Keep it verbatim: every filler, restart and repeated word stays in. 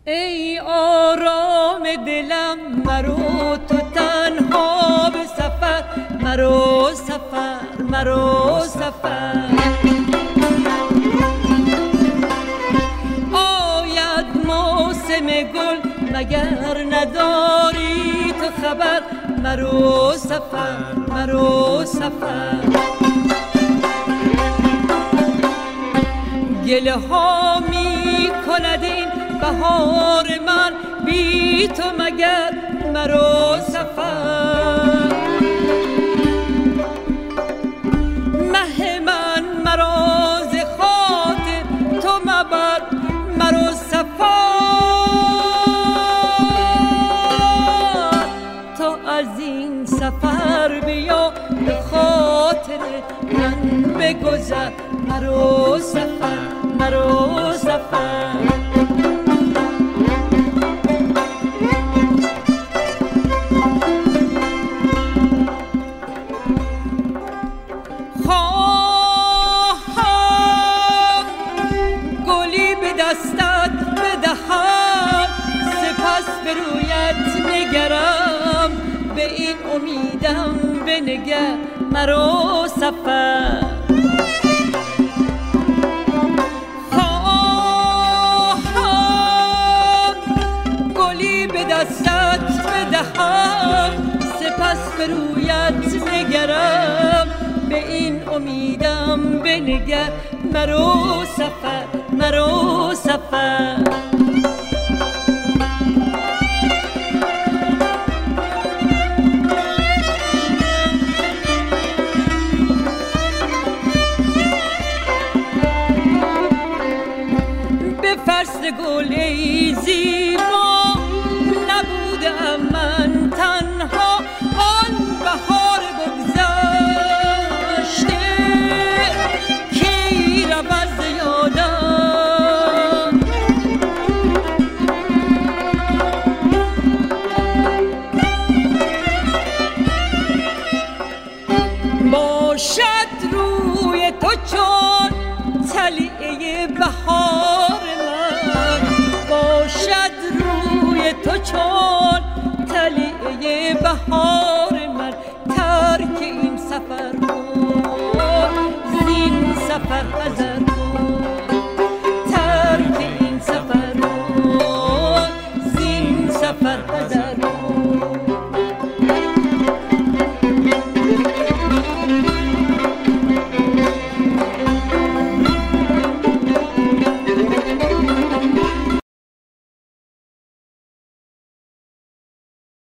ای آرام دلم مرو تو تنها به سفر، مرو سفر مرو سفر. آید موسم گل مگر نداری تو خبر، مرو سفر مرو سفر. گله ها می کند این بهار من بی تو مگر، مرو سفر. مه من مرا ز خاطر تو مبر، مرو سفر. تو از این سفر بیا به خاطر من بگذر، مرو سفر مرو سفر. خواهم گلی به دستت بدهم، سپس به رویت نگرم، به این امیدم بنگر، مرو سفر. دستت بدهم، سپس به رویت نگرم، به این امیدم بنگر، مرو سفر مرو سفر. به فصل گل زیبا من تنها، آن بهار بگذشته کی رود ز یادم. باشد روی تو چون طلعه بهار من، باشد روی تو چون طلعه بهار من. ترک این سفر کن، زین سفر حذر